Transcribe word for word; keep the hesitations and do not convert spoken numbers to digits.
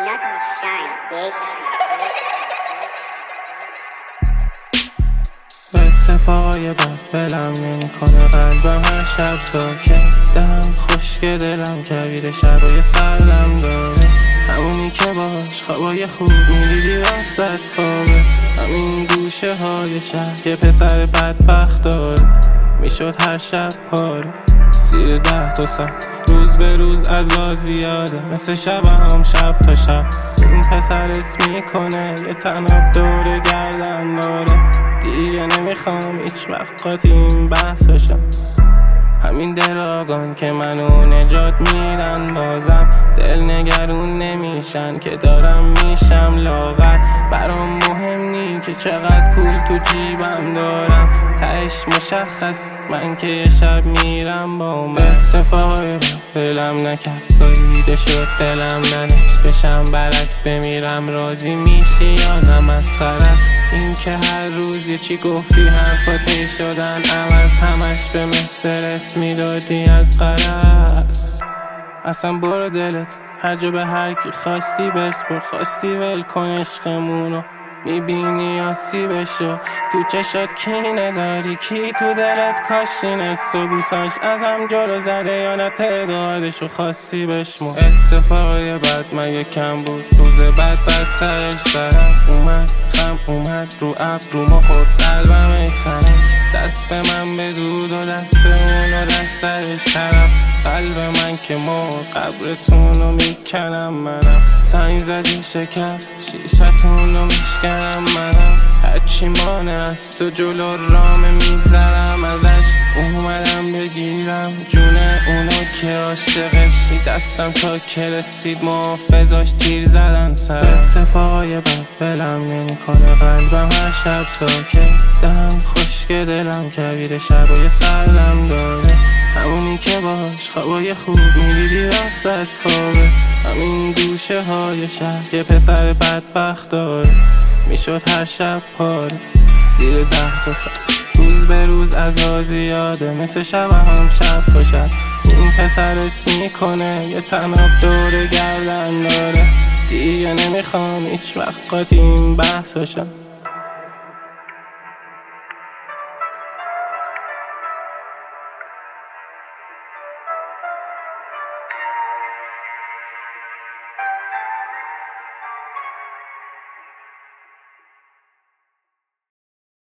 knuckles shine, bitch. اتفاقای بد بلم نمی کنه قلبم هر شب ساکت دم خشک دلم کویر شبای سردم داره همونی که باش خوابای خوب میدیدی رفت از خوابه همین گوشه های شب یه پسر بدبخت داره میشد هر شب پاره زیر ده تا سم روز به روز عذا زیاده مثل شب هم شب تا شب این پسر اسم میکنه یه تناب دور گردن داره دیگه نمیخوام هیچ وقت قاطی این بحثاشم همین دراگان که منو نجات میدن بازم دل نگرون نمیشن که دارم میشم لاغر برام مهم نی که چقدر پول تو جیبم دارم تهش مشخص من که یه شب میرم با من اتفاقی دلم نکرد باریده شد دلم ننش بشم برعکس بمیرم راضی میشی یا نه مسخره است این که هر روز یه چی گفتی حرفاتی شدن عوض همش به مسترس میدادی از غرض اصلا برو دلت هر جا به هر کی خواستی بسپر خواستی ول کن عشقمونو میبینی آسی بشو تو چشات کینه داری کی تو دلت کاشین است و بوساش ازم جلو زده یا نه تعدادشو خاصی بشمو اتفاقی بد مگه کم بود روز بعد بدترش سرم اومد خم اومد رو ابرو ما خورد قلبم ایتنم دست به من بدود و دست اون و دست سرش طرف قلب من که مر قبرتون رو میکنم منم سنگ زدی شکست شیشتون رو میشکنم منم هرچی مانه از تو جلو رامه میگذرم ازش اومدم بگیرم جونه اونو که عاشقشی دستم تا که رسید محافظاش تیر زدن سر اتفاقای بد بلم نمی کنه قلبم هر شب ساکت دم خشک دلم کویر شبای سردم داره همونی که باش خوابای خوب میدیدی رفت از خوابه همین گوشه های شب یه پسر بدبخت داره میشد هر شب پاره زیر ده تا سر روز به روز عذا زیاده مثل شب هم شب تا شب این پسر اسم میکنه یه تناب دور گردن داره دیگه نمیخوام هیچ وقت قاطی این بحثاشم